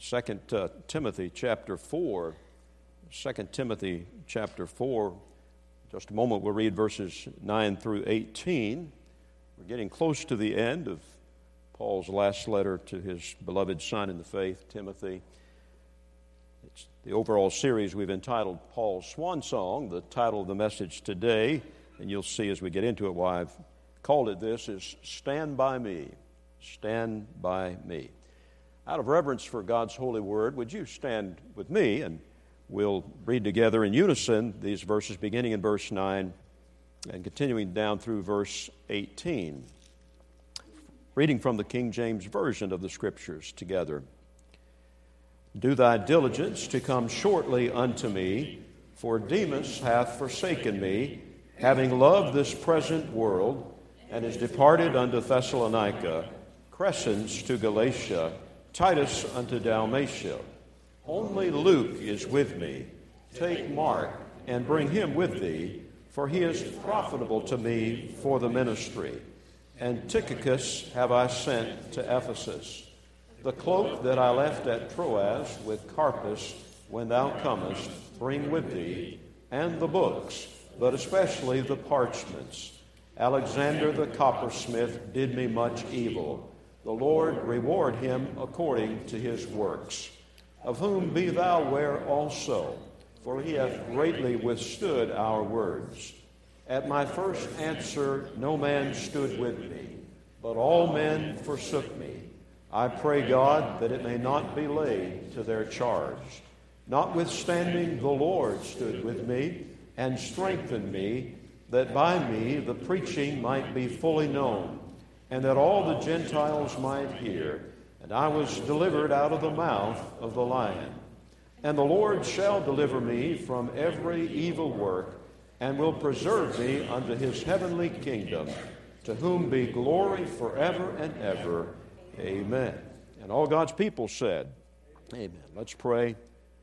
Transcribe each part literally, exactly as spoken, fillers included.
Second uh, Timothy chapter four. Second Timothy chapter four. Just a moment, we'll read verses nine through eighteen. We're getting close to the end of Paul's last letter to his beloved son in the faith, Timothy. It's the overall series we've entitled Paul's Swan Song. The title of the message today, and you'll see as we get into it why I've called it this, is Stand By Me. Stand By Me. Out of reverence for God's holy word, would you stand with me, and we'll read together in unison these verses beginning in verse nine and continuing down through verse eighteen. Reading from the King James Version of the Scriptures together. Do thy diligence to come shortly unto me, for Demas hath forsaken me, having loved this present world, and is departed unto Thessalonica, Crescens to Galatia, Titus unto Dalmatia. Only Luke is with me. Take Mark, and bring him with thee, for he is profitable to me for the ministry. And Tychicus have I sent to Ephesus. The cloak that I left at Troas with Carpus, when thou comest, bring with thee, and the books, but especially the parchments. Alexander the coppersmith did me much evil. The Lord reward him according to his works. Of whom be thou ware also, for he hath greatly withstood our words. At my first answer no man stood with me, but all men forsook me. I pray God that it may not be laid to their charge. Notwithstanding the Lord stood with me, and strengthened me, that by me the preaching might be fully known, and that all the Gentiles might hear. And I was delivered out of the mouth of the lion. And the Lord shall deliver me from every evil work, and will preserve me unto his heavenly kingdom, to whom be glory forever and ever. Amen. And all God's people said, Amen. Let's pray.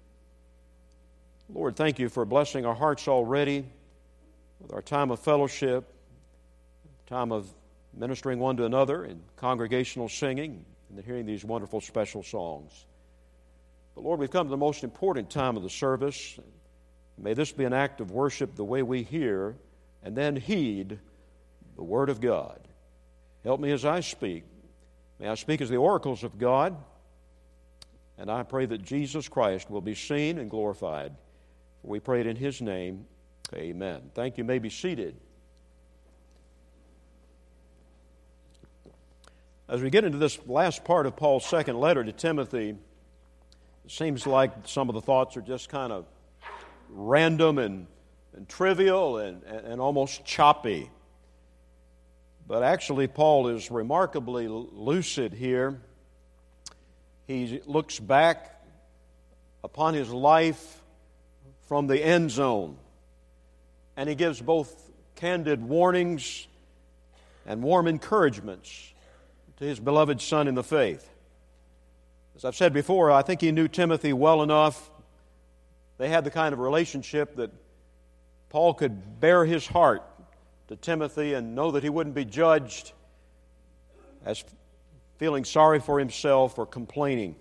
Lord, thank you for blessing our hearts already with our time of fellowship, time of ministering one to another in congregational singing, and then hearing these wonderful special songs. But Lord, we've come to the most important time of the service. May this be an act of worship the way we hear and then heed the Word of God. Help me as I speak. May I speak as the oracles of God, and I pray that Jesus Christ will be seen and glorified. For we pray it in His name. Amen. Thank you. You may be seated. As we get into this last part of Paul's second letter to Timothy, it seems like some of the thoughts are just kind of random and, and trivial and, and, and almost choppy. But actually, Paul is remarkably lucid here. He looks back upon his life from the end zone, and he gives both candid warnings and warm encouragements to his beloved son in the faith. As I've said before, I think he knew Timothy well enough. They had the kind of relationship that Paul could bare his heart to Timothy and know that he wouldn't be judged as feeling sorry for himself or complaining.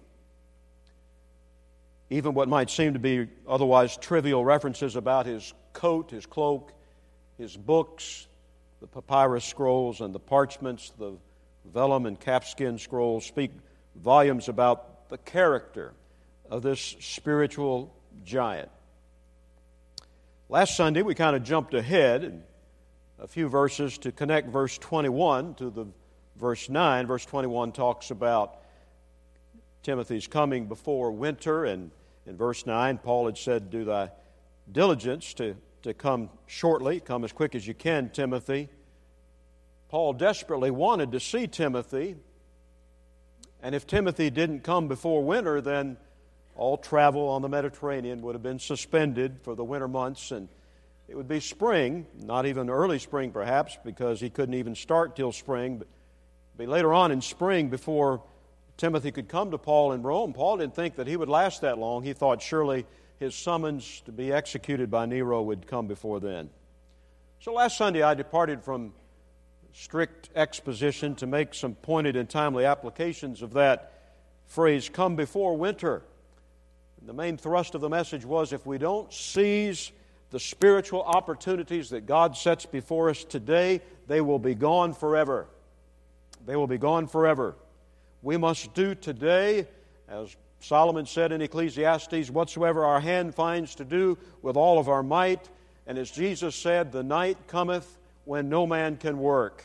Even what might seem to be otherwise trivial references about his coat, his cloak, his books, the papyrus scrolls and the parchments, the vellum and calfskin scrolls speak volumes about the character of this spiritual giant. Last Sunday, we kind of jumped ahead a few verses to connect verse twenty-one to the verse nine. Verse twenty-one talks about Timothy's coming before winter, and in verse nine, Paul had said, do thy diligence to, to come shortly, come as quick as you can, Timothy. Paul desperately wanted to see Timothy, and if Timothy didn't come before winter, then all travel on the Mediterranean would have been suspended for the winter months, and it would be spring, not even early spring perhaps, because he couldn't even start till spring, but be later on in spring before Timothy could come to Paul in Rome. Paul didn't think that he would last that long. He thought surely his summons to be executed by Nero would come before then. So last Sunday I departed from strict exposition to make some pointed and timely applications of that phrase, come before winter. And the main thrust of the message was, if we don't seize the spiritual opportunities that God sets before us today, they will be gone forever. They will be gone forever. We must do today, as Solomon said in Ecclesiastes, whatsoever our hand finds to do with all of our might. And as Jesus said, the night cometh when no man can work.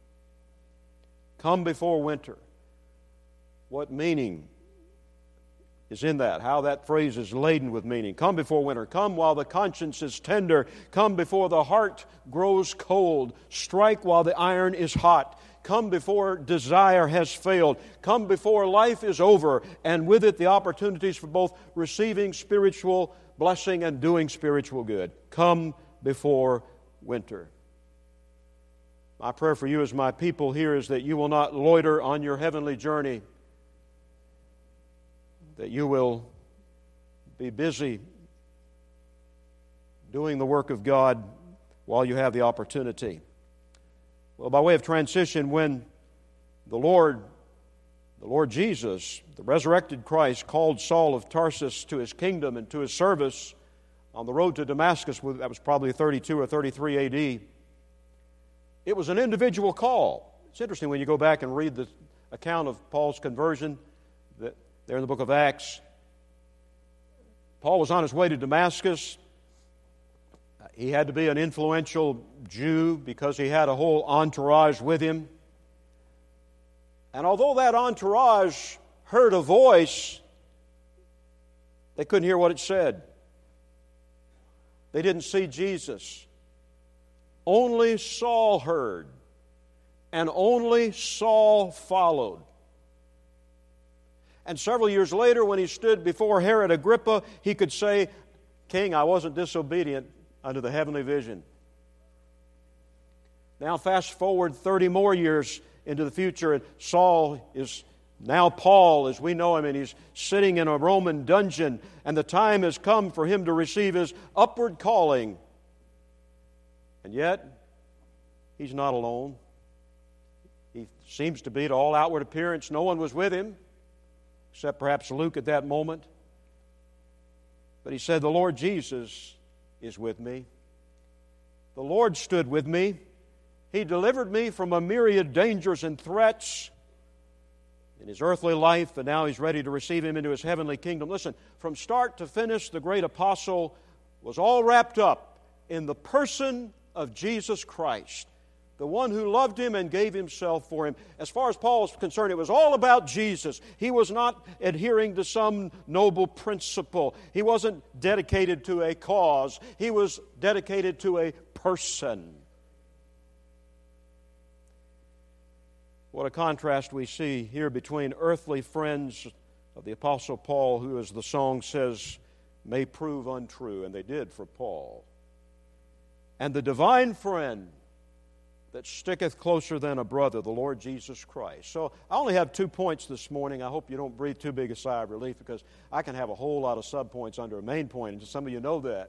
Come before winter. What meaning is in that? How that phrase is laden with meaning. Come before winter. Come while the conscience is tender. Come before the heart grows cold. Strike while the iron is hot. Come before desire has failed. Come before life is over, and with it the opportunities for both receiving spiritual blessing and doing spiritual good. Come before winter. My prayer for you as my people here is that you will not loiter on your heavenly journey, that you will be busy doing the work of God while you have the opportunity. Well, by way of transition, when the Lord, the Lord Jesus, the resurrected Christ, called Saul of Tarsus to his kingdom and to his service on the road to Damascus, that was probably thirty-two or thirty-three A D, it was an individual call. It's interesting when you go back and read the account of Paul's conversion, that there in the book of Acts. Paul was on his way to Damascus. He had to be an influential Jew because he had a whole entourage with him. And although that entourage heard a voice, they couldn't hear what it said. They didn't see Jesus. Only Saul heard, and only Saul followed. And several years later, when he stood before Herod Agrippa, he could say, "King, I wasn't disobedient unto the heavenly vision." Now fast forward thirty more years into the future, and Saul is now Paul as we know him, and he's sitting in a Roman dungeon, and the time has come for him to receive his upward calling. And yet, he's not alone. He seems to be, to all outward appearance, no one was with him, except perhaps Luke at that moment. But he said, "The Lord Jesus is with me. The Lord stood with me. He delivered me from a myriad dangers and threats in his earthly life, and now he's ready to receive him into his heavenly kingdom." Listen, from start to finish, the great apostle was all wrapped up in the person of Jesus Christ, the one who loved him and gave himself for him. As far as Paul was concerned, it was all about Jesus. He was not adhering to some noble principle. He wasn't dedicated to a cause. He was dedicated to a person. What a contrast we see here between earthly friends of the Apostle Paul, who, as the song says, may prove untrue, and they did for Paul, and the divine friend that sticketh closer than a brother, the Lord Jesus Christ. So I only have two points this morning. I hope you don't breathe too big a sigh of relief, because I can have a whole lot of subpoints under a main point, and some of you know that.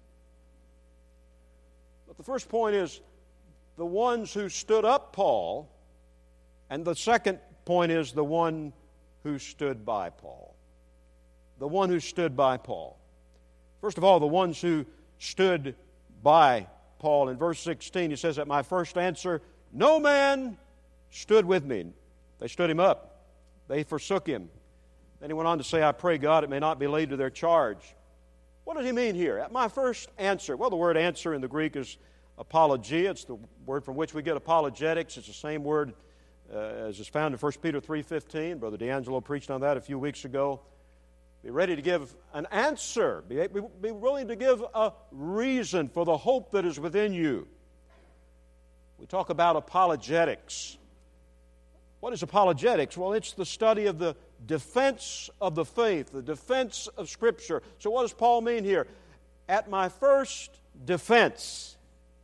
But the first point is the ones who stood up Paul, and the second point is the one who stood by Paul. The one who stood by Paul. First of all, the ones who stood by Paul. In verse sixteen, he says, "At my first answer, no man stood with me." They stood him up. They forsook him. Then he went on to say, "I pray God it may not be laid to their charge." What does he mean here? At my first answer. Well, the word answer in the Greek is apologia. It's the word from which we get apologetics. It's the same word uh, as is found in First Peter three fifteen. Brother D'Angelo preached on that a few weeks ago. Be ready to give an answer. Be, be willing to give a reason for the hope that is within you. We talk about apologetics. What is apologetics? Well, it's the study of the defense of the faith, the defense of Scripture. So what does Paul mean here? At my first defense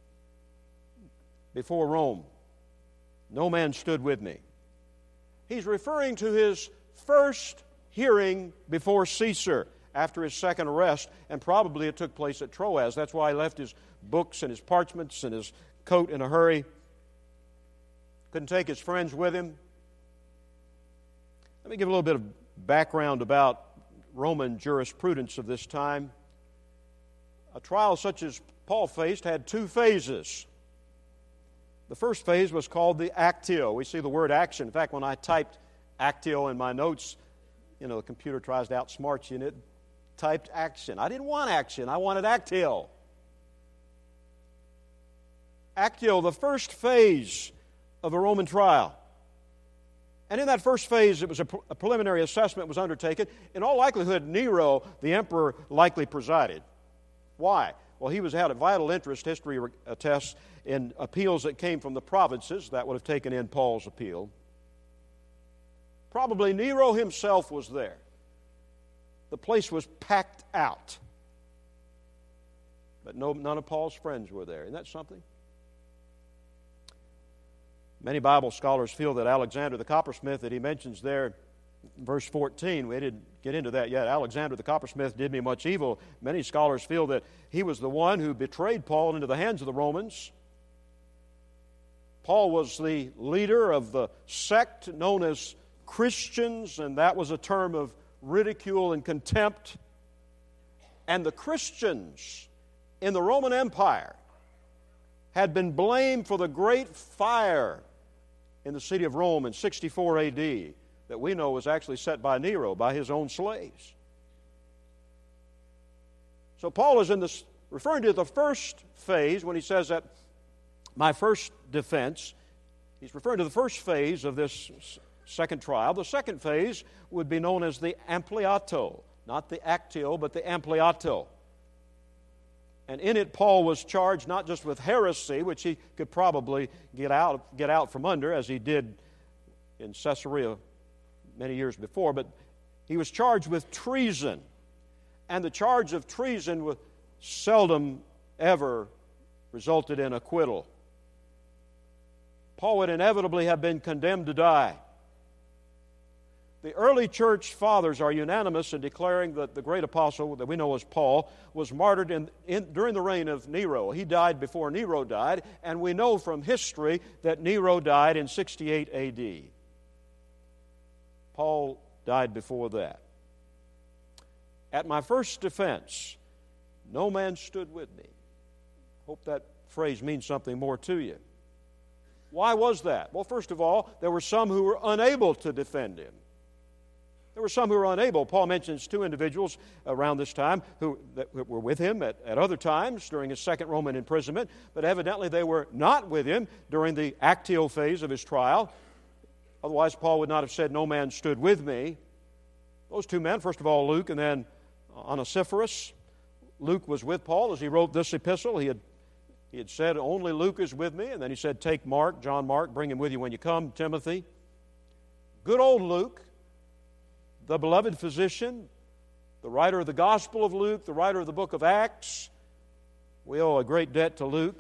before Rome, no man stood with me. He's referring to his first hearing before Caesar after his second arrest, and probably it took place at Troas. That's why he left his books and his parchments and his coat in a hurry. Couldn't take his friends with him. Let me give a little bit of background about Roman jurisprudence of this time. A trial such as Paul faced had two phases. The first phase was called the actio. We see the word action. In fact, when I typed actio in my notes, you know, the computer tries to outsmart you, and it typed action. I didn't want action. I wanted actio. Actio, the first phase of a Roman trial. And in that first phase, it was a, pre- a preliminary assessment was undertaken. In all likelihood, Nero, the emperor, likely presided. Why? Well, he was had a vital interest, history attests, in appeals that came from the provinces. That would have taken in Paul's appeal. Probably Nero himself was there. The place was packed out. But no, none of Paul's friends were there. Isn't that something? Many Bible scholars feel that Alexander the coppersmith that he mentions there, verse fourteen, we didn't get into that yet. Alexander the coppersmith did me much evil. Many scholars feel that he was the one who betrayed Paul into the hands of the Romans. Paul was the leader of the sect known as Christians, and that was a term of ridicule and contempt. And the Christians in the Roman Empire had been blamed for the great fire in the city of Rome in sixty-four A D that we know was actually set by Nero, by his own slaves. So Paul is in this, referring to the first phase when he says that my first defense, he's referring to the first phase of this second trial. The second phase would be known as the ampliato, not the actio, but the ampliato. And in it, Paul was charged not just with heresy, which he could probably get out, get out from under, as he did in Caesarea many years before, but he was charged with treason. And the charge of treason was seldom ever resulted in acquittal. Paul would inevitably have been condemned to die. The early church fathers are unanimous in declaring that the great apostle that we know as Paul was martyred in, in, during the reign of Nero. He died before Nero died, and we know from history that Nero died in sixty-eight A D. Paul died before that. At my first defense, no man stood with me. Hope that phrase means something more to you. Why was that? Well, first of all, there were some who were unable to defend him. There were some who were unable. Paul mentions two individuals around this time who that were with him at, at other times during his second Roman imprisonment, but evidently they were not with him during the actio phase of his trial. Otherwise, Paul would not have said, no man stood with me. Those two men, first of all, Luke and then Onesiphorus. Luke was with Paul as he wrote this epistle. He had, he had said, only Luke is with me. And then he said, take Mark, John Mark, bring him with you when you come, Timothy. Good old Luke, the beloved physician, the writer of the Gospel of Luke, the writer of the book of Acts. We owe a great debt to Luke.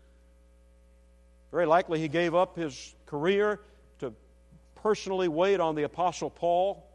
Very likely he gave up his career to personally wait on the Apostle Paul.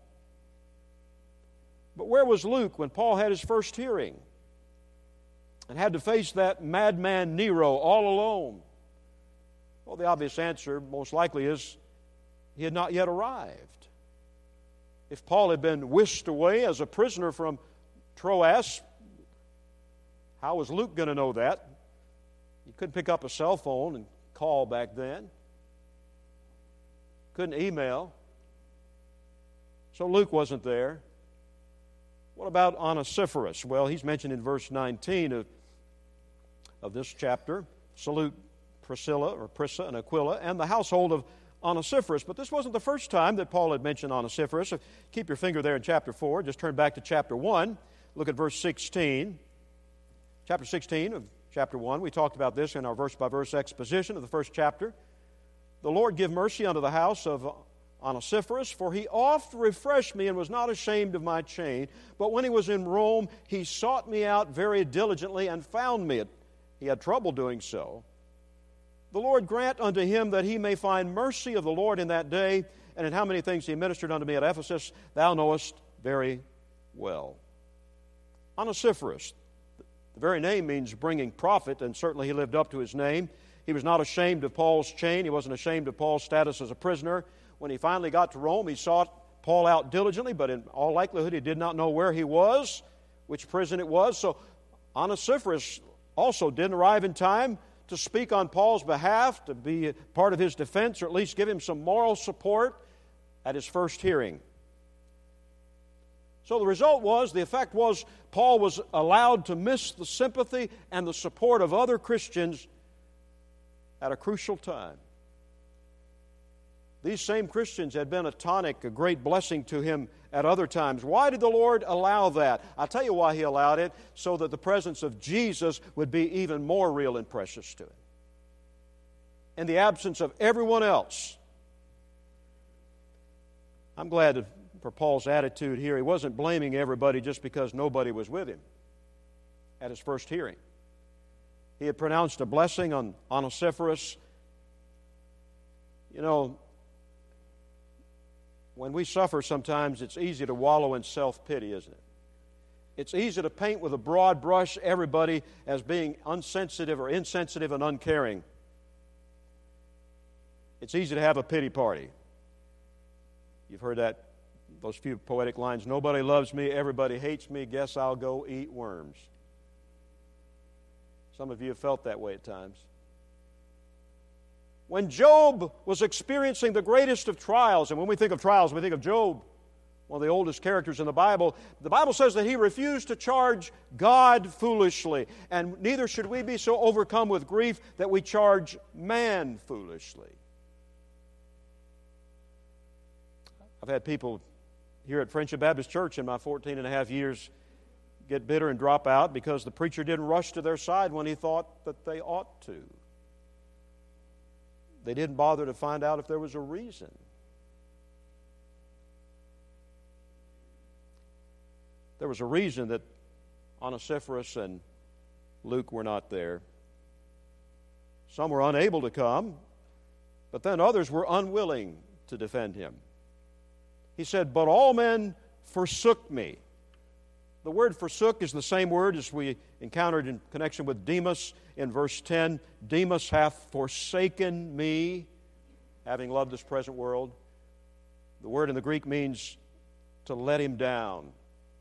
But where was Luke when Paul had his first hearing and had to face that madman Nero all alone? Well, the obvious answer most likely is he had not yet arrived. If Paul had been whisked away as a prisoner from Troas, how was Luke going to know that? He couldn't pick up a cell phone and call back then. Couldn't email. So Luke wasn't there. What about Onesiphorus? Well, he's mentioned in verse nineteen of, of this chapter. Salute Priscilla or Prisca and Aquila and the household of Onesiphorus. But this wasn't the first time that Paul had mentioned Onesiphorus. So keep your finger there in chapter four. Just turn back to chapter one. Look at verse sixteen. Chapter sixteen of chapter one. We talked about this in our verse-by-verse exposition of the first chapter. The Lord give mercy unto the house of Onesiphorus, for he oft refreshed me and was not ashamed of my chain. But when he was in Rome, he sought me out very diligently and found me. He had trouble doing so. The Lord grant unto him that he may find mercy of the Lord in that day, and in how many things he ministered unto me at Ephesus, thou knowest very well. Onesiphorus, the very name means bringing profit, and certainly he lived up to his name. He was not ashamed of Paul's chain. He wasn't ashamed of Paul's status as a prisoner. When he finally got to Rome, he sought Paul out diligently, but in all likelihood he did not know where he was, which prison it was. So Onesiphorus also didn't arrive in time to speak on Paul's behalf, to be part of his defense, or at least give him some moral support at his first hearing. So the result was, the effect was, Paul was allowed to miss the sympathy and the support of other Christians at a crucial time. These same Christians had been a tonic, a great blessing to him at other times. Why did the Lord allow that? I'll tell you why He allowed it, so that the presence of Jesus would be even more real and precious to him. In the absence of everyone else. I'm glad for Paul's attitude here. He wasn't blaming everybody just because nobody was with him at his first hearing. He had pronounced a blessing on Onesiphorus. You know, when we suffer sometimes, it's easy to wallow in self-pity, isn't it? It's easy to paint with a broad brush everybody as being unsensitive or insensitive and uncaring. It's easy to have a pity party. You've heard that, those few poetic lines, nobody loves me, everybody hates me, guess I'll go eat worms. Some of you have felt that way at times. When Job was experiencing the greatest of trials, and when we think of trials, we think of Job, one of the oldest characters in the Bible, the Bible says that he refused to charge God foolishly, and neither should we be so overcome with grief that we charge man foolishly. I've had people here at Friendship Baptist Church in my fourteen and a half years get bitter and drop out because the preacher didn't rush to their side when he thought that they ought to. They didn't bother to find out if there was a reason. There was a reason that Onesiphorus and Luke were not there. Some were unable to come, but then others were unwilling to defend him. He said, "But all men forsook me." The word forsook is the same word as we encountered in connection with Demas in verse ten. Demas hath forsaken me, having loved this present world. The word in the Greek means to let him down.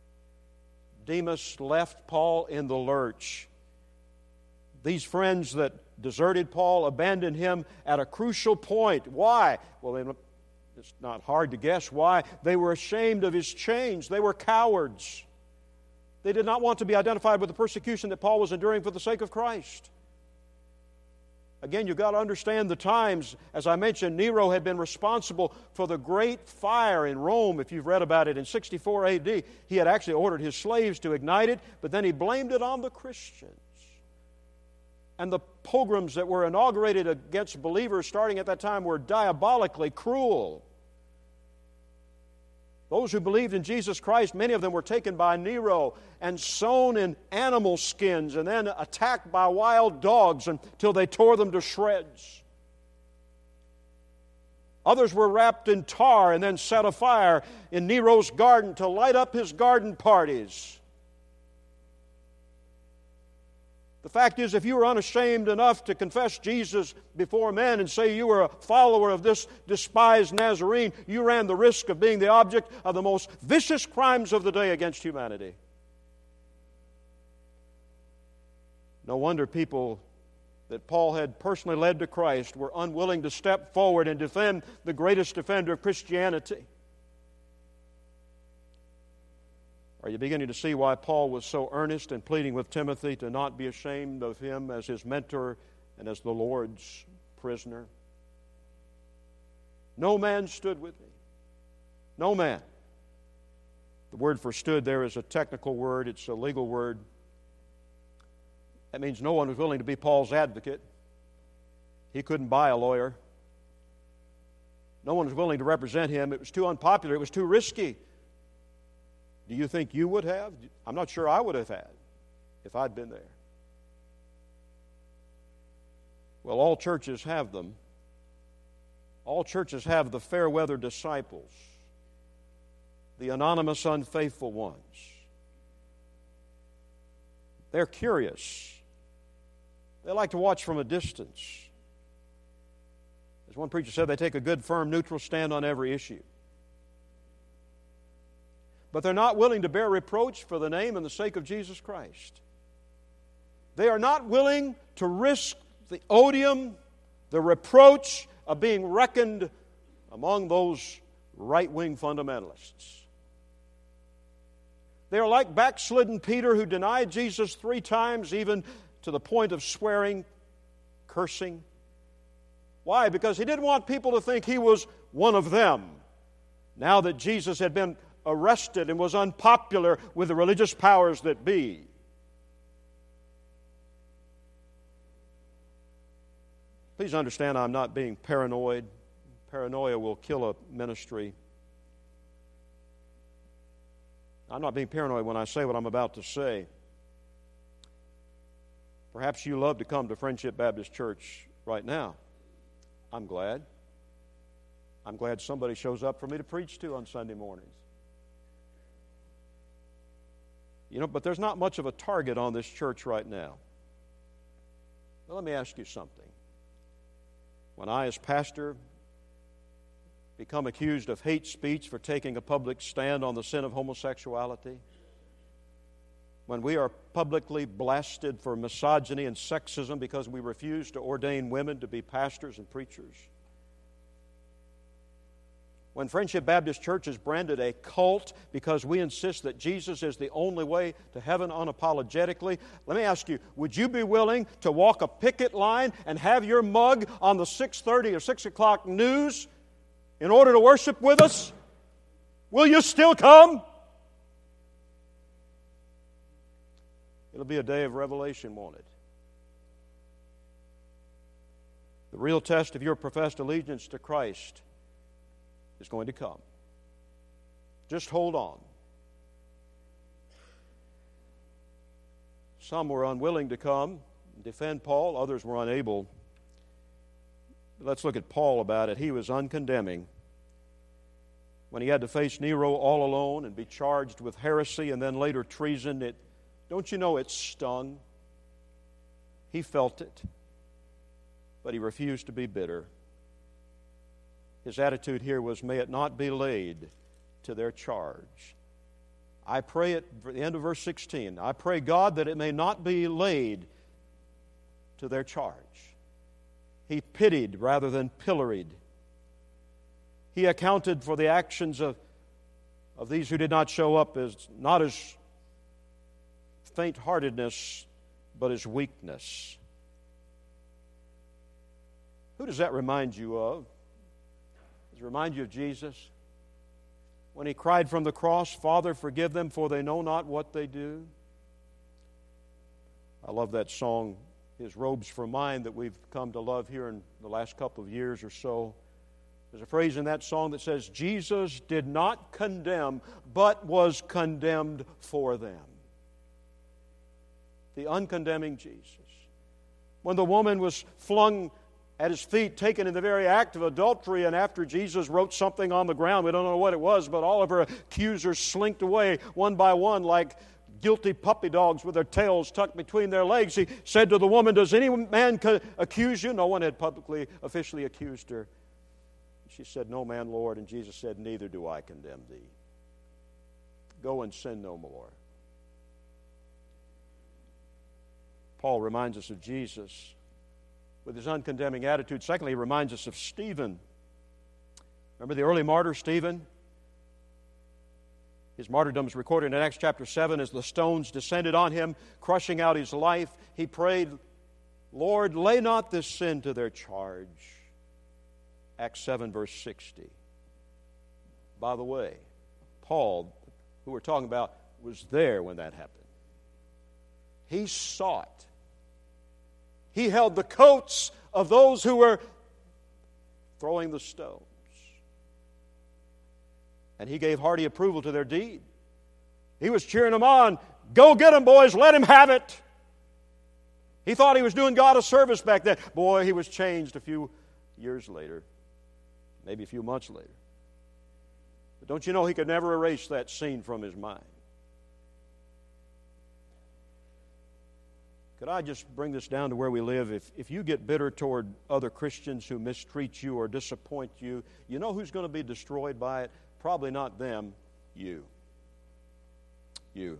Demas left Paul in the lurch. These friends that deserted Paul abandoned him at a crucial point. Why? Well, it's not hard to guess why. They were ashamed of his change. They were cowards. They did not want to be identified with the persecution that Paul was enduring for the sake of Christ. Again, you've got to understand the times. As I mentioned, Nero had been responsible for the great fire in Rome. If you've read about it in sixty-four A D, he had actually ordered his slaves to ignite it, but then he blamed it on the Christians. And the pogroms that were inaugurated against believers starting at that time were diabolically cruel. Those who believed in Jesus Christ, many of them were taken by Nero and sewn in animal skins and then attacked by wild dogs until they tore them to shreds. Others were wrapped in tar and then set afire in Nero's garden to light up his garden parties. The fact is, if you were unashamed enough to confess Jesus before men and say you were a follower of this despised Nazarene, you ran the risk of being the object of the most vicious crimes of the day against humanity. No wonder people that Paul had personally led to Christ were unwilling to step forward and defend the greatest defender of Christianity. Are you beginning to see why Paul was so earnest in pleading with Timothy to not be ashamed of him as his mentor and as the Lord's prisoner? No man stood with me. No man. The word for stood there is a technical word. It's a legal word. That means no one was willing to be Paul's advocate. He couldn't buy a lawyer. No one was willing to represent him. It was too unpopular. It was too risky. Do you think you would have? I'm not sure I would have had if I'd been there. Well, all churches have them. All churches have the fair-weather disciples, the anonymous, unfaithful ones. They're curious. They like to watch from a distance. As one preacher said, they take a good, firm, neutral stand on every issue. but they're not willing to bear reproach for the name and the sake of Jesus Christ. They are not willing to risk the odium, the reproach of being reckoned among those right-wing fundamentalists. They are like backslidden Peter, who denied Jesus three times, even to the point of swearing, cursing. Why? Because he didn't want people to think he was one of them, now that Jesus had been arrested and was unpopular with the religious powers that be. Please understand, I'm not being paranoid. Paranoia will kill a ministry. I'm not being paranoid when I say what I'm about to say. Perhaps you love to come to Friendship Baptist Church right now. I'm glad. I'm glad somebody shows up for me to preach to on Sunday mornings. You know, but there's not much of a target on this church right now. Well, let me ask you something. When I, as pastor, become accused of hate speech for taking a public stand on the sin of homosexuality, when we are publicly blasted for misogyny and sexism because we refuse to ordain women to be pastors and preachers, when Friendship Baptist Church is branded a cult because we insist that Jesus is the only way to heaven unapologetically, let me ask you, would you be willing to walk a picket line and have your mug on the six thirty or six o'clock news in order to worship with us? Will you still come? It'll be a day of revelation, won't it? The real test of your professed allegiance to Christ is going to come. Just hold on. Some were unwilling to come and defend Paul. Others were unable. Let's look at Paul about it. He was uncondemning. When he had to face Nero all alone and be charged with heresy and then later treason, it, don't you know it stung? He felt it. But he refused to be bitter. His attitude here was, may it not be laid to their charge. I pray at the end of verse sixteen, I pray God that it may not be laid to their charge. He pitied rather than pilloried. He accounted for the actions of, of these who did not show up as not as faint-heartedness, but as weakness. Who does that remind you of? Does it remind you of Jesus? When he cried from the cross, Father, forgive them, for they know not what they do. I love that song, His Robes for Mine, that we've come to love here in the last couple of years or so. There's a phrase in that song that says, Jesus did not condemn, but was condemned for them. The uncondemning Jesus. When the woman was flung at his feet, taken in the very act of adultery, and after Jesus wrote something on the ground, we don't know what it was, but all of her accusers slinked away one by one like guilty puppy dogs with their tails tucked between their legs. He said to the woman, does any man accuse you? No one had publicly, officially accused her. She said, no man, Lord. And Jesus said, neither do I condemn thee. Go and sin no more. Paul reminds us of Jesus with his uncondemning attitude. Secondly, he reminds us of Stephen. Remember the early martyr, Stephen? His martyrdom is recorded in Acts chapter seven as the stones descended on him, crushing out his life. He prayed, Lord, lay not this sin to their charge. Acts seven, verse sixty. By the way, Paul, who we're talking about, was there when that happened. He saw it. He held the coats of those who were throwing the stones. And he gave hearty approval to their deed. He was cheering them on. Go get him, boys. Let him have it. He thought he was doing God a service back then. Boy, he was changed a few years later. Maybe a few months later. But don't you know he could never erase that scene from his mind? Could I just bring this down to where we live? If, if you get bitter toward other Christians who mistreat you or disappoint you, you know who's going to be destroyed by it? Probably not them, you. you.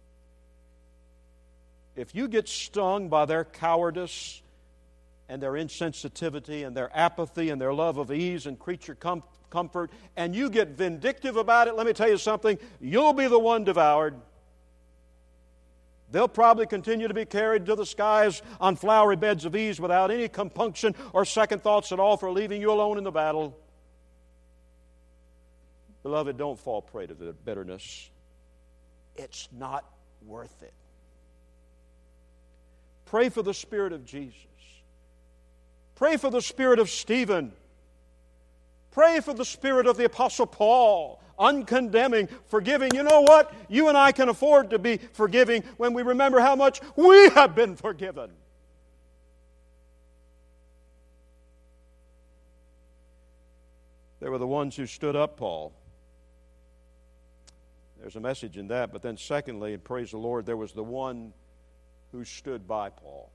If you get stung by their cowardice and their insensitivity and their apathy and their love of ease and creature com- comfort, and you get vindictive about it, let me tell you something, you'll be the one devoured. They'll probably continue to be carried to the skies on flowery beds of ease without any compunction or second thoughts at all for leaving you alone in the battle. Beloved, don't fall prey to the bitterness. It's not worth it. Pray for the Spirit of Jesus. Pray for the Spirit of Stephen. Pray for the Spirit of the Apostle Paul, uncondemning, forgiving. You know what? You and I can afford to be forgiving when we remember how much we have been forgiven. They were the ones who stood up, Paul. There's a message in that. But then secondly, and praise the Lord, there was the one who stood by Paul.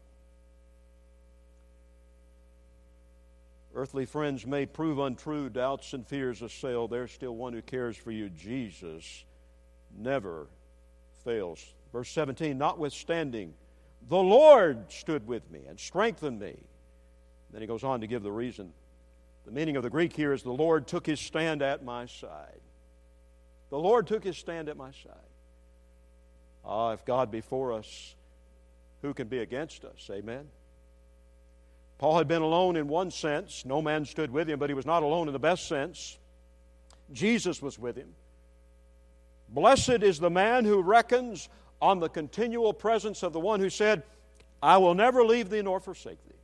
Earthly friends may prove untrue, doubts and fears assail. There's still one who cares for you. Jesus never fails. Verse seventeen, notwithstanding, the Lord stood with me and strengthened me. Then he goes on to give the reason. The meaning of the Greek here is the Lord took his stand at my side. The Lord took his stand at my side. Ah, if God be for us, who can be against us? Amen. Paul had been alone in one sense. No man stood with him, but he was not alone in the best sense. Jesus was with him. Blessed is the man who reckons on the continual presence of the one who said, I will never leave thee nor forsake thee.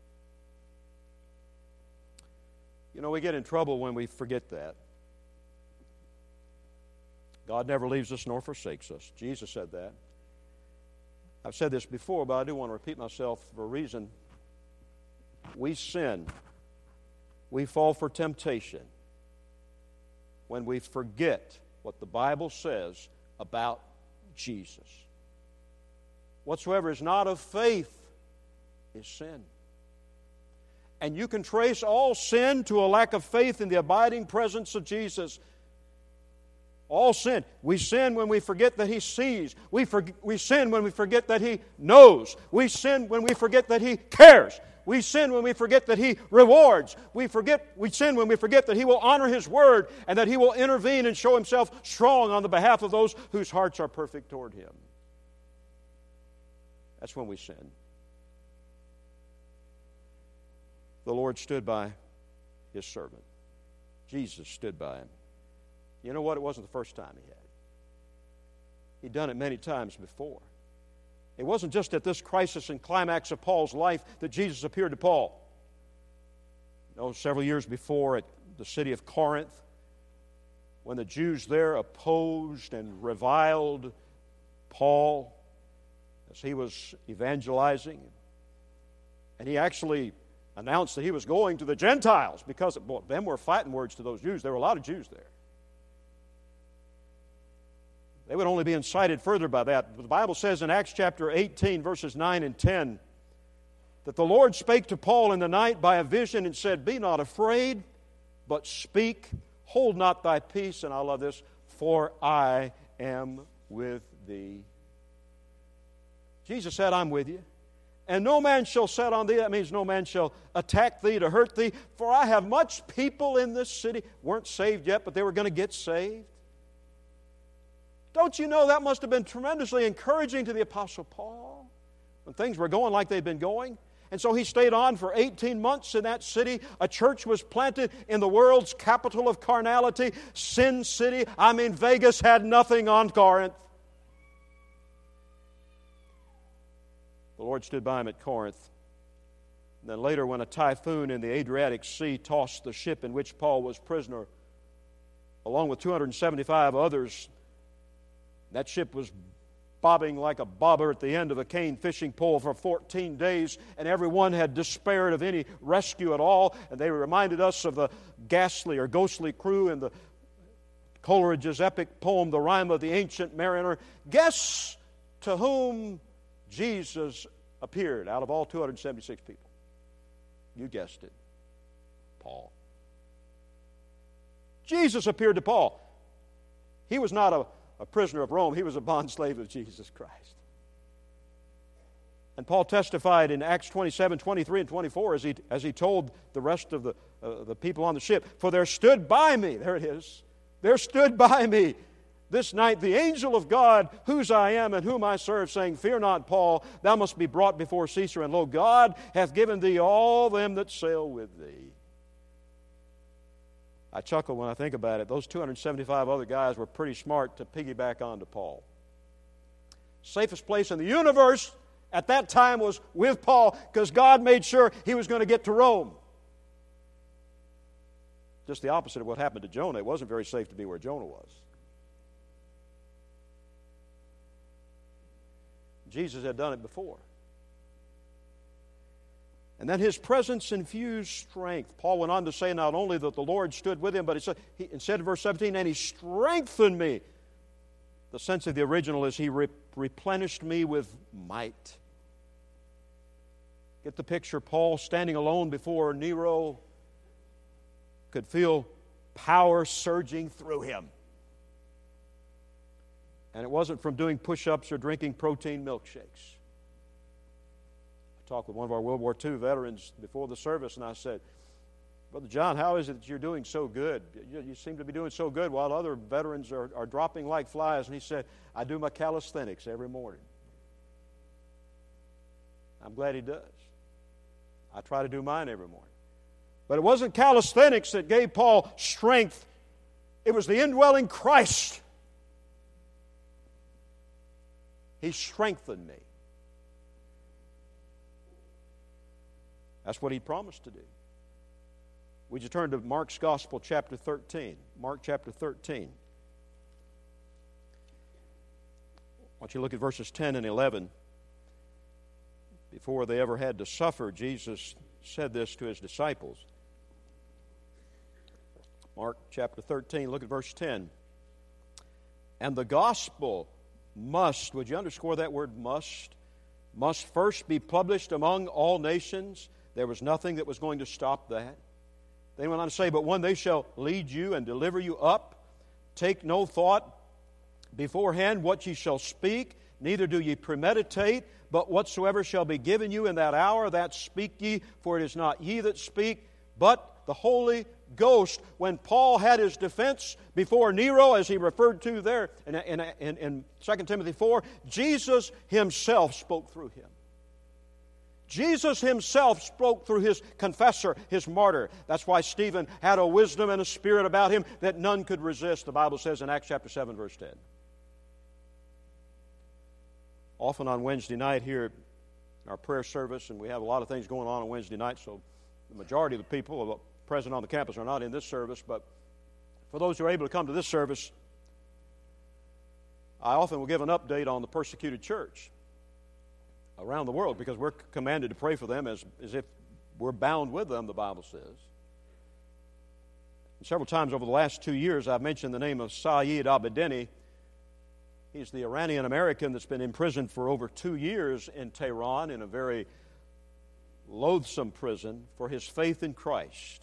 You know, we get in trouble when we forget that. God never leaves us nor forsakes us. Jesus said that. I've said this before, but I do want to repeat myself for a reason. We sin. We fall for temptation when we forget what the Bible says about Jesus. Whatsoever is not of faith is sin. And you can trace all sin to a lack of faith in the abiding presence of Jesus. All sin. We sin when we forget that He sees. We, for, we sin when we forget that He knows. We sin when we forget that He cares. We sin when we forget that He rewards. We forget. We sin when we forget that He will honor His word and that He will intervene and show Himself strong on the behalf of those whose hearts are perfect toward Him. That's when we sin. The Lord stood by His servant. Jesus stood by him. You know what? It wasn't the first time He had. He'd done it many times before. It wasn't just at this crisis and climax of Paul's life that Jesus appeared to Paul. No, several years before at the city of Corinth, when the Jews there opposed and reviled Paul as he was evangelizing. And he actually announced that he was going to the Gentiles because boy, them were fighting words to those Jews. There were a lot of Jews there. They would only be incited further by that. The Bible says in Acts chapter eighteen, verses nine and ten, that the Lord spake to Paul in the night by a vision and said, Be not afraid, but speak, hold not thy peace, and I love this, for I am with thee. Jesus said, I'm with you. And no man shall set on thee, that means no man shall attack thee to hurt thee, for I have much people in this city, weren't saved yet, but they were going to get saved. Don't you know that must have been tremendously encouraging to the Apostle Paul when things were going like they'd been going? And so he stayed on for eighteen months in that city. A church was planted in the world's capital of carnality, Sin City. I mean, Vegas had nothing on Corinth. The Lord stood by him at Corinth. And then later, when a typhoon in the Adriatic Sea tossed the ship in which Paul was prisoner, along with two hundred seventy-five others, that ship was bobbing like a bobber at the end of a cane fishing pole for fourteen days, and everyone had despaired of any rescue at all. And they reminded us of the ghastly or ghostly crew in the Coleridge's epic poem, The Rime of the Ancient Mariner. Guess to whom Jesus appeared out of all two hundred seventy-six people? You guessed it, Paul. Jesus appeared to Paul. He was not a a prisoner of Rome. He was a bondslave of Jesus Christ. And Paul testified in Acts twenty-seven, twenty-three, and twenty-four as he, as he told the rest of the, uh, the people on the ship, "For there stood by me," there it is, "there stood by me this night the angel of God, whose I am and whom I serve, saying, Fear not, Paul, thou must be brought before Caesar, and lo, God hath given thee all them that sail with thee." I chuckle when I think about it. Those two hundred seventy-five other guys were pretty smart to piggyback onto Paul. Safest place in the universe at that time was with Paul, because God made sure he was going to get to Rome. Just the opposite of what happened to Jonah. It wasn't very safe to be where Jonah was. Jesus had done it before. And then his presence infused strength. Paul went on to say not only that the Lord stood with him, but he said, he said in verse seventeen, "And he strengthened me." The sense of the original is he re- replenished me with might. Get the picture. Paul standing alone before Nero could feel power surging through him. And it wasn't from doing push-ups or drinking protein milkshakes. I talked with one of our World War Two veterans before the service, and I said, "Brother John, how is it that you're doing so good? You, you seem to be doing so good while other veterans are, are dropping like flies." And he said, "I do my calisthenics every morning." I'm glad he does. I try to do mine every morning. But it wasn't calisthenics that gave Paul strength. It was the indwelling Christ. He strengthened me. That's what he promised to do. Would you turn to Mark's Gospel, chapter thirteen? Mark chapter thirteen. I want you to look at verses ten and eleven. Before they ever had to suffer, Jesus said this to his disciples. Mark chapter thirteen, look at verse ten. "And the gospel must," would you underscore that word must, "must first be published among all nations." There was nothing that was going to stop that. They went on to say, "But when they shall lead you and deliver you up, take no thought beforehand what ye shall speak, neither do ye premeditate, but whatsoever shall be given you in that hour, that speak ye, for it is not ye that speak, but the Holy Ghost." When Paul had his defense before Nero, as he referred to there in, in, in, in Second Timothy four, Jesus himself spoke through him. Jesus himself spoke through his confessor, his martyr. That's why Stephen had a wisdom and a spirit about him that none could resist, the Bible says in Acts chapter seven, verse ten. Often on Wednesday night here at our prayer service, and we have a lot of things going on on Wednesday night, so the majority of the people present on the campus are not in this service, but for those who are able to come to this service, I often will give an update on the persecuted church around the world, because we're commanded to pray for them as, as if we're bound with them, the Bible says. And several times over the last two years, I've mentioned the name of Saeed Abedini. He's the Iranian-American that's been imprisoned for over two years in Tehran in a very loathsome prison for his faith in Christ.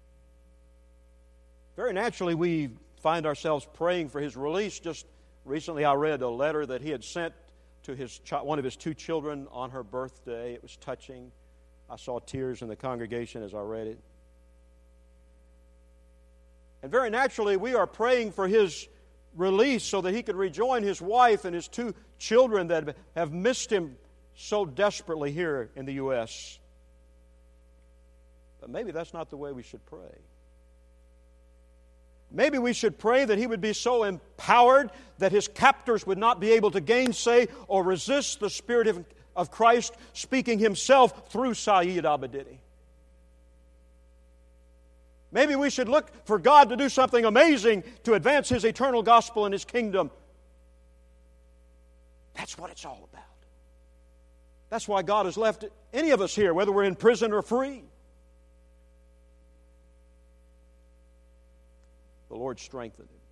Very naturally, we find ourselves praying for his release. Just recently I read a letter that he had sent to his one of his two children on her birthday. It was touching. I saw tears in the congregation as I read it. And very naturally, we are praying for his release so that he could rejoin his wife and his two children that have missed him so desperately here in the U S But maybe that's not the way we should pray. Maybe we should pray that he would be so empowered that his captors would not be able to gainsay or resist the Spirit of, of Christ speaking himself through Saeed Abedini. Maybe we should look for God to do something amazing to advance his eternal gospel and his kingdom. That's what it's all about. That's why God has left any of us here, whether we're in prison or free. The Lord strengthened him.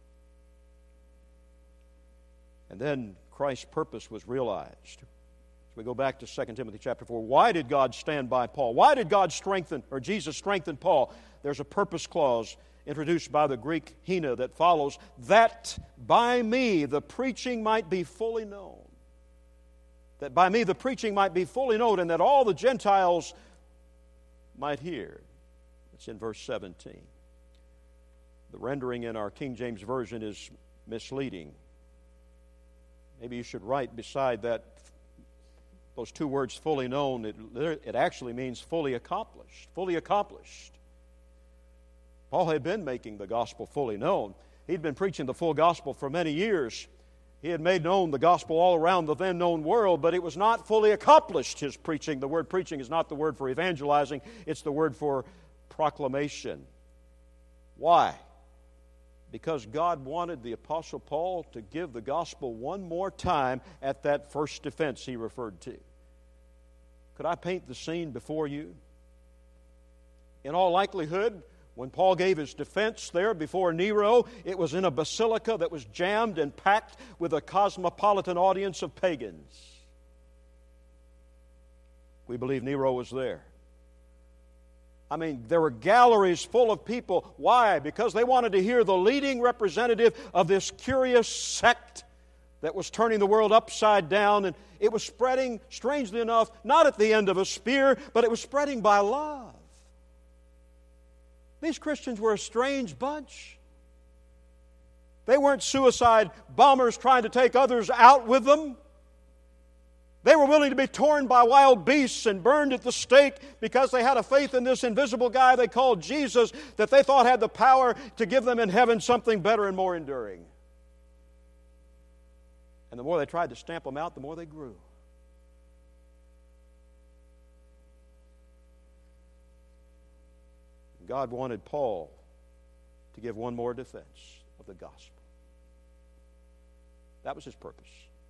And then Christ's purpose was realized. As we go back to Second Timothy chapter four, why did God stand by Paul? Why did God strengthen, or Jesus strengthen Paul? There's a purpose clause introduced by the Greek hina that follows, that by me the preaching might be fully known. That by me the preaching might be fully known, and that all the Gentiles might hear. It's in verse seventeen. The rendering in our King James Version is misleading. Maybe you should write beside that, those two words, fully known, it, it actually means fully accomplished. Fully accomplished. Paul had been making the gospel fully known. He'd been preaching the full gospel for many years. He had made known the gospel all around the then known world, but it was not fully accomplished, his preaching. The word preaching is not the word for evangelizing, it's the word for proclamation. Why? Because God wanted the Apostle Paul to give the gospel one more time at that first defense he referred to. Could I paint the scene before you? In all likelihood, when Paul gave his defense there before Nero, it was in a basilica that was jammed and packed with a cosmopolitan audience of pagans. We believe Nero was there. I mean, there were galleries full of people. Why? Because they wanted to hear the leading representative of this curious sect that was turning the world upside down. And it was spreading, strangely enough, not at the end of a spear, but it was spreading by love. These Christians were a strange bunch. They weren't suicide bombers trying to take others out with them. They were willing to be torn by wild beasts and burned at the stake because they had a faith in this invisible guy they called Jesus that they thought had the power to give them in heaven something better and more enduring. And the more they tried to stamp them out, the more they grew. God wanted Paul to give one more defense of the gospel. That was his purpose.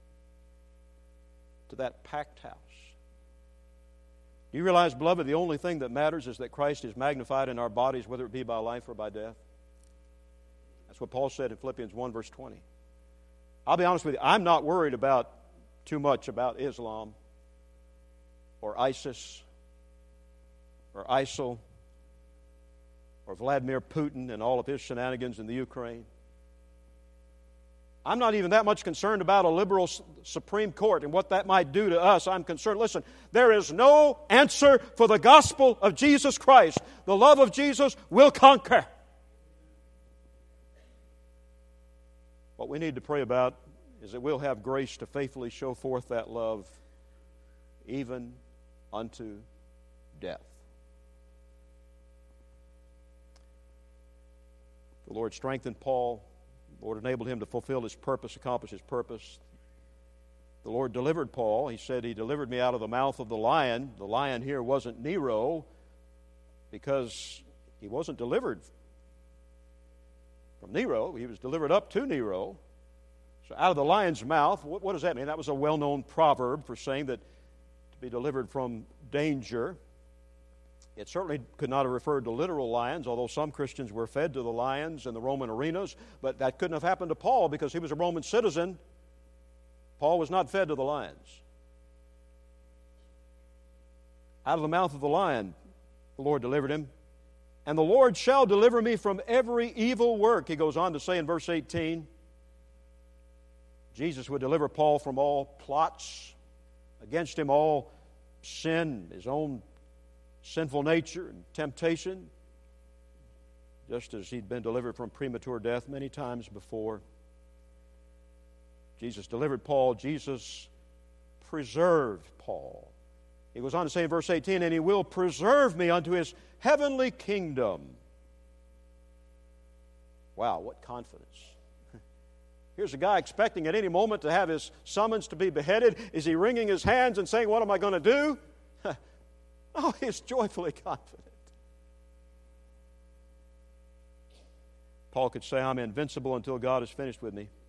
To that packed house. Do you realize, beloved, the only thing that matters is that Christ is magnified in our bodies, whether it be by life or by death? That's what Paul said in Philippians one, verse twenty. I'll be honest with you, I'm not worried about too much about Islam or ISIS or ISIL or Vladimir Putin and all of his shenanigans in the Ukraine. I'm not even that much concerned about a liberal Supreme Court and what that might do to us. I'm concerned, listen, there is no answer for the gospel of Jesus Christ. The love of Jesus will conquer. What we need to pray about is that we'll have grace to faithfully show forth that love even unto death. The Lord strengthened Paul. The Lord enabled him to fulfill his purpose, accomplish his purpose. The Lord delivered Paul. He said, He delivered me out of the mouth of the lion. The lion here wasn't Nero, because he wasn't delivered from Nero. He was delivered up to Nero. So out of the lion's mouth, what, what does that mean? That was a well-known proverb for saying that to be delivered from danger. It certainly could not have referred to literal lions, although some Christians were fed to the lions in the Roman arenas, but that couldn't have happened to Paul because he was a Roman citizen. Paul was not fed to the lions. Out of the mouth of the lion, the Lord delivered him. And the Lord shall deliver me from every evil work, he goes on to say in verse eighteen. Jesus would deliver Paul from all plots against him, all sin, his own sinful nature and temptation, just as he'd been delivered from premature death many times before. Jesus delivered Paul. Jesus preserved Paul. He goes on to say in verse eighteen, and He will preserve me unto His heavenly kingdom. Wow, what confidence. Here's a guy expecting at any moment to have his summons to be beheaded. Is he wringing his hands and saying, what am I going to do? Oh, he's joyfully confident. Paul could say, I'm invincible until God is finished with me.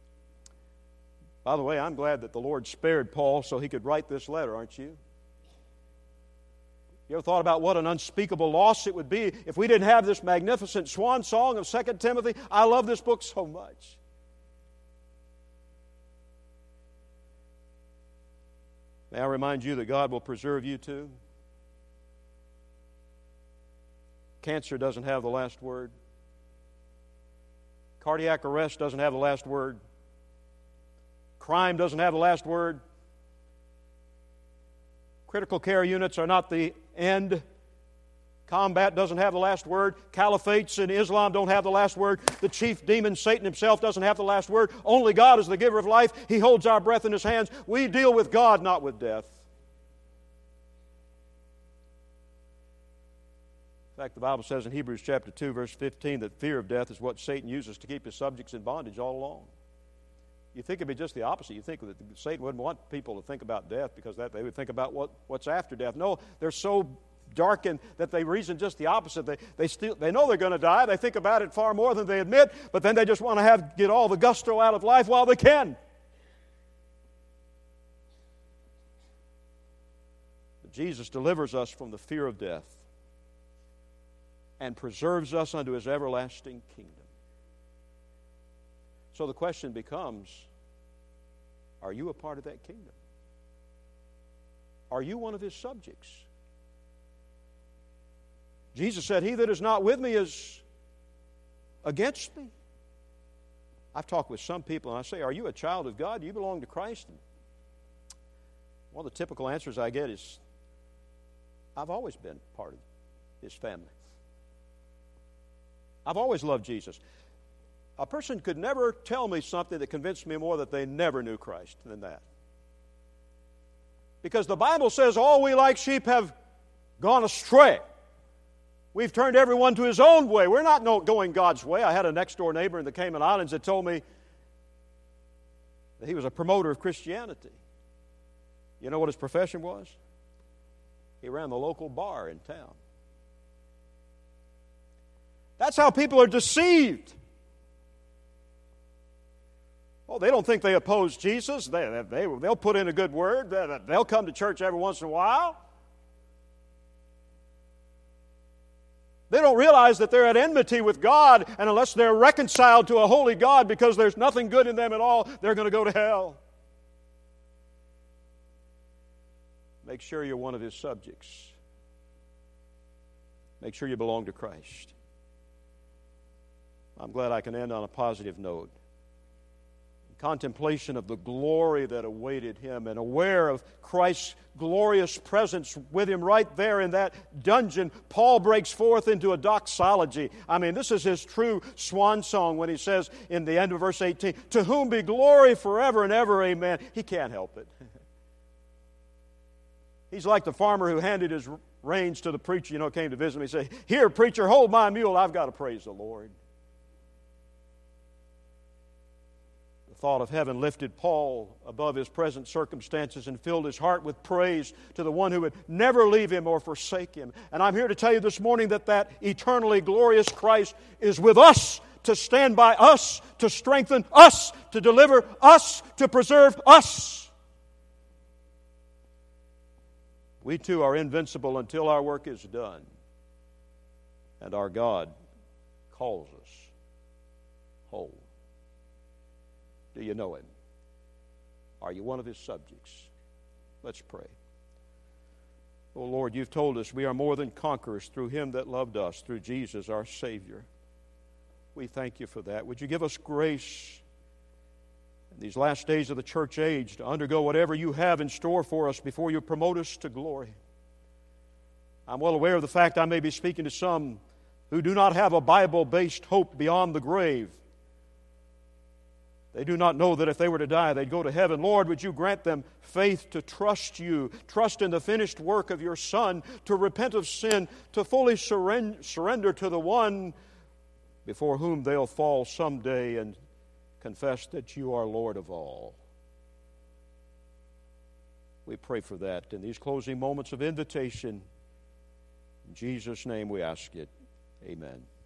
By the way, I'm glad that the Lord spared Paul so he could write this letter, aren't you? You ever thought about what an unspeakable loss it would be if we didn't have this magnificent swan song of Second Timothy? I love this book so much. May I remind you that God will preserve you too? Cancer doesn't have the last word. Cardiac arrest doesn't have the last word. Crime doesn't have the last word. Critical care units are not the end. Combat doesn't have the last word. Caliphates in Islam don't have the last word. The chief demon, Satan himself, doesn't have the last word. Only God is the giver of life. He holds our breath in His hands. We deal with God, not with death. In fact, the Bible says in Hebrews chapter two, verse fifteen, that fear of death is what Satan uses to keep his subjects in bondage all along. You think it'd be just the opposite. You think that Satan wouldn't want people to think about death because that they would think about what, what's after death. No, they're so darkened that they reason just the opposite. They, they, still, they know they're going to die. They think about it far more than they admit, but then they just want to have get all the gusto out of life while they can. But Jesus delivers us from the fear of death and preserves us unto His everlasting kingdom. So the question becomes, are you a part of that kingdom? Are you one of His subjects? Jesus said, "He that is not with me is against me." I've talked with some people and I say, "Are you a child of God? Do you belong to Christ?" And one of the typical answers I get is, "I've always been part of His family. I've always loved Jesus." A person could never tell me something that convinced me more that they never knew Christ than that. Because the Bible says all we like sheep have gone astray. We've turned everyone to his own way. We're not going God's way. I had a next-door neighbor in the Cayman Islands that told me that he was a promoter of Christianity. You know what his profession was? He ran the local bar in town. That's how people are deceived. Oh, they don't think they oppose Jesus. They, they, they'll put in a good word. They'll come to church every once in a while. They don't realize that they're at enmity with God, and unless they're reconciled to a holy God because there's nothing good in them at all, they're going to go to hell. Make sure you're one of His subjects. Make sure you belong to Christ. I'm glad I can end on a positive note. Contemplation of the glory that awaited him and aware of Christ's glorious presence with him right there in that dungeon, Paul breaks forth into a doxology. I mean, this is his true swan song when he says in the end of verse eighteen, "To whom be glory forever and ever, amen." He can't help it. He's like the farmer who handed his reins to the preacher, you know, came to visit him. He said, "Here, preacher, hold my mule. I've got to praise the Lord." Thought of heaven lifted Paul above his present circumstances and filled his heart with praise to the one who would never leave him or forsake him. And I'm here to tell you this morning that that eternally glorious Christ is with us, to stand by us, to strengthen us, to deliver us, to preserve us. We too are invincible until our work is done and our God calls us home. Do you know Him? Are you one of His subjects? Let's pray. Oh Lord, You've told us we are more than conquerors through Him that loved us, through Jesus our Savior. We thank You for that. Would You give us grace in these last days of the church age to undergo whatever You have in store for us before You promote us to glory. I'm well aware of the fact I may be speaking to some who do not have a Bible-based hope beyond the grave. They do not know that if they were to die, they'd go to heaven. Lord, would You grant them faith to trust You, trust in the finished work of Your Son, to repent of sin, to fully surrender, surrender to the one before whom they'll fall someday and confess that You are Lord of all. We pray for that in these closing moments of invitation. In Jesus' name we ask it. Amen.